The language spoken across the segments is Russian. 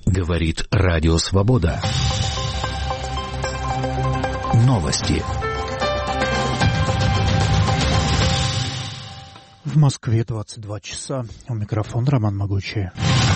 Говорит Радио Свобода. Новости. В Москве 22 часа. У микрофона Роман Могучий.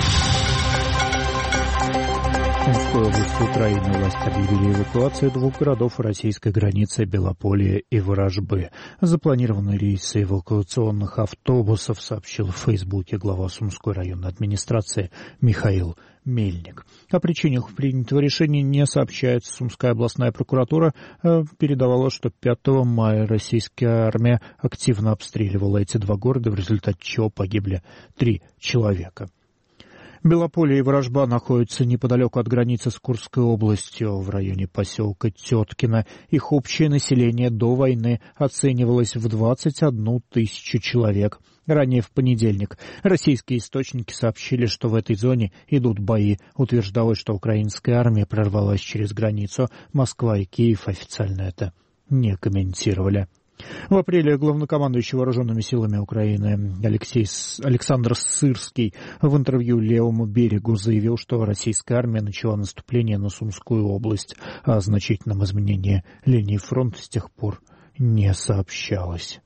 В Сумской области Украины власти объявили эвакуацию двух городов российской границы Белополье и Ворожбы. Запланированные рейсы эвакуационных автобусов, сообщил в Фейсбуке глава Сумской районной администрации Михаил Мельник. О причинах принятого решения не сообщается. Сумская областная прокуратура передавала, что 5 мая российская армия активно обстреливала эти два города, в результате чего погибли 3 человека. Белополье и Ворожба находятся неподалеку от границы с Курской областью, в районе поселка Теткино. Их общее население до войны оценивалось в 21 тысячу человек. Ранее в понедельник российские источники сообщили, что в этой зоне идут бои. Утверждалось, что украинская армия прорвалась через границу. Москва и Киев официально это не комментировали. В апреле главнокомандующий вооруженными силами Украины Александр Сырский в интервью «Левому берегу» заявил, что российская армия начала наступление на Сумскую область, а о значительном изменении линии фронта с тех пор не сообщалось.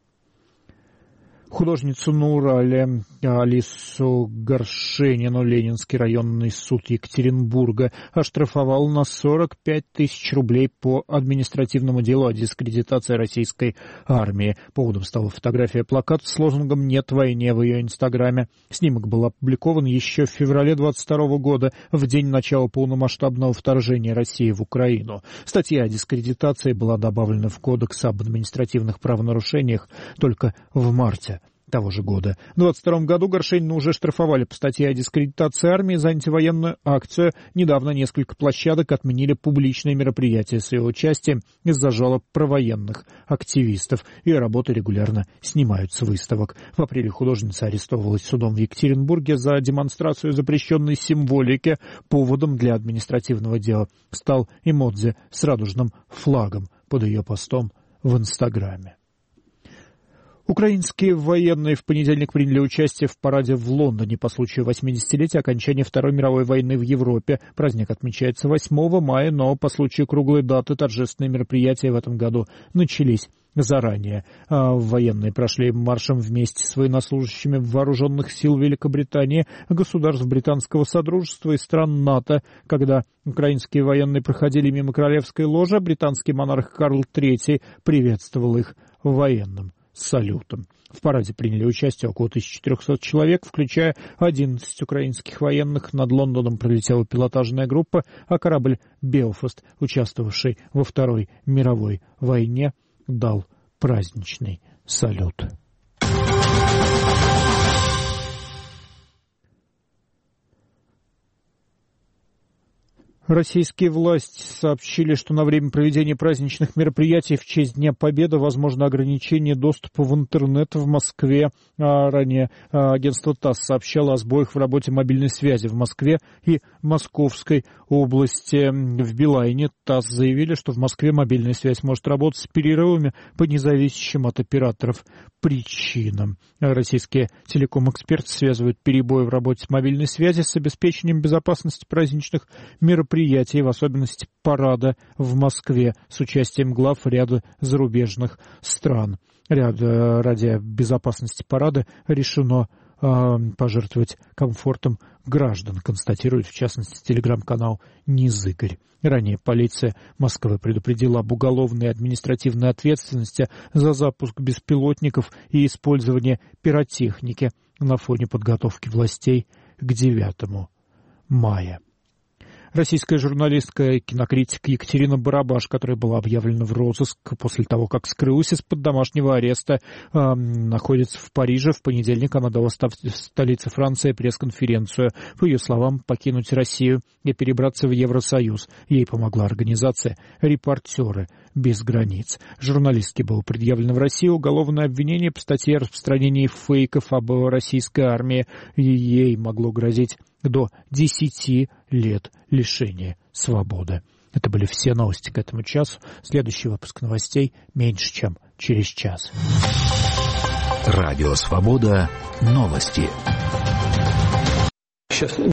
Художницу на Урале Алису Горшенину Ленинский районный суд Екатеринбурга оштрафовал на 45 тысяч рублей по административному делу о дискредитации российской армии. Поводом стала фотография плаката с лозунгом «Нет войне» в ее инстаграме. Снимок был опубликован еще в феврале 22 года, в день начала полномасштабного вторжения России в Украину. Статья о дискредитации была добавлена в Кодекс об административных правонарушениях только в марте того же года. В 22 году Горшенина уже штрафовали по статье о дискредитации армии за антивоенную акцию. Недавно несколько площадок отменили публичные мероприятия с ее участием из-за жалоб провоенных активистов. Ее работы регулярно снимают с выставок. В апреле художница арестовывалась судом в Екатеринбурге за демонстрацию запрещенной символики. Поводом для административного дела стал эмодзи с радужным флагом под ее постом в Инстаграме. Украинские военные в понедельник приняли участие в параде в Лондоне по случаю 80-летия окончания Второй мировой войны в Европе. Праздник отмечается 8 мая, но по случаю круглой даты торжественные мероприятия в этом году начались заранее. Военные прошли маршем вместе с военнослужащими вооруженных сил Великобритании, государств Британского Содружества и стран НАТО. Когда украинские военные проходили мимо Королевской ложи, британский монарх Карл III приветствовал их военным салютом. В параде приняли участие около 1400 человек, включая 11 украинских военных. Над Лондоном пролетела пилотажная группа, а корабль «Белфаст», участвовавший во Второй мировой войне, дал праздничный салют. Российские власти сообщили, что на время проведения праздничных мероприятий в честь Дня Победы возможно ограничение доступа в интернет в Москве. Ранее агентство ТАСС сообщало о сбоях в работе мобильной связи в Москве и Московской области. В Билайне ТАСС заявили, что в Москве мобильная связь может работать с перерывами по независящим от операторов причинам. Российские телеком-эксперты связывают перебои в работе мобильной связи с обеспечением безопасности праздничных мероприятий, в особенности парада в Москве с участием глав ряда зарубежных стран. Ради безопасности парада решено пожертвовать комфортом граждан, констатирует в частности телеграм-канал «Низыгорь». Ранее полиция Москвы предупредила об уголовной и административной ответственности за запуск беспилотников и использование пиротехники на фоне подготовки властей к 9 мая. Российская журналистка и кинокритик Екатерина Барабаш, которая была объявлена в розыск после того, как скрылась из-под домашнего ареста, находится в Париже. В понедельник она дала в столице Франции пресс-конференцию. По ее словам, покинуть Россию и перебраться в Евросоюз ей помогла организация «Репортеры без границ». Журналистке было предъявлено в России уголовное обвинение по статье о распространении фейков об российской армии. Ей могло грозить до 10 лет лишения свободы. Это были все новости к этому часу. Следующий выпуск новостей меньше, чем через час. Радио Свобода. Новости. Сейчас